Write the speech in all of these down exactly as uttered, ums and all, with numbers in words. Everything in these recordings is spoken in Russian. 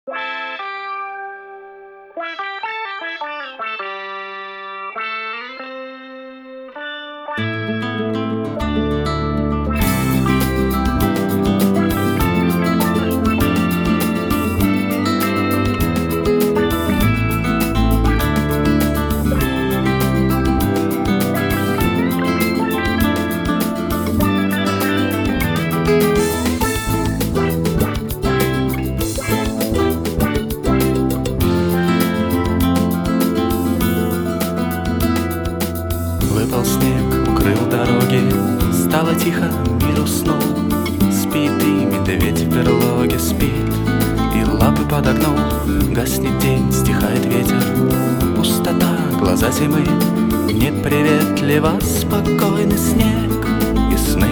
Выпал снег, укрыл дороги, стало тихо, мир уснул. Спит и медведь в берлоге спит, и лапы подогнул. Гаснет день, стихает ветер, пустота, глаза зимы. Неприветливо спокойный снег и сны.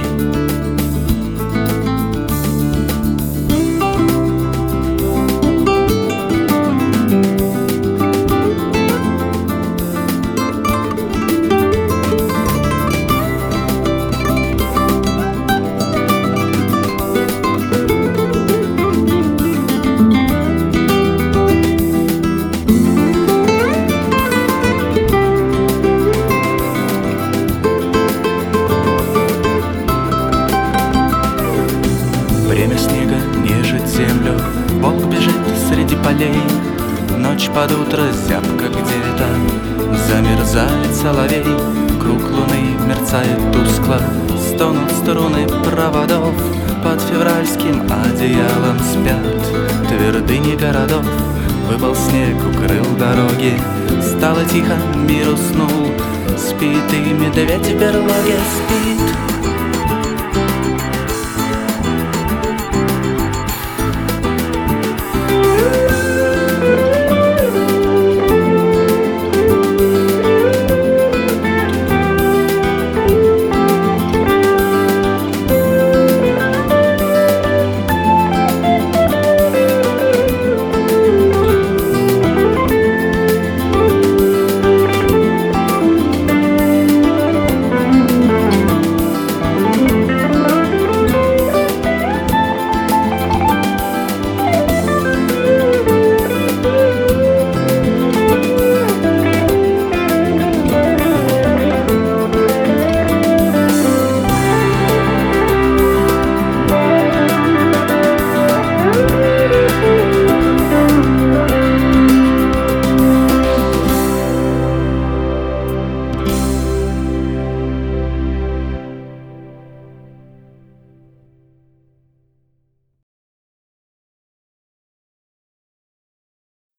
Время снега нежит землю, волк бежит среди полей. Ночь под утро зябко где-то, замерзает соловей. Круг луны мерцает тускло, стонут струны проводов. Под февральским одеялом спят твердыни городов. Выпал снег, укрыл дороги, стало тихо, мир уснул. Спит и медведь в берлоге спит.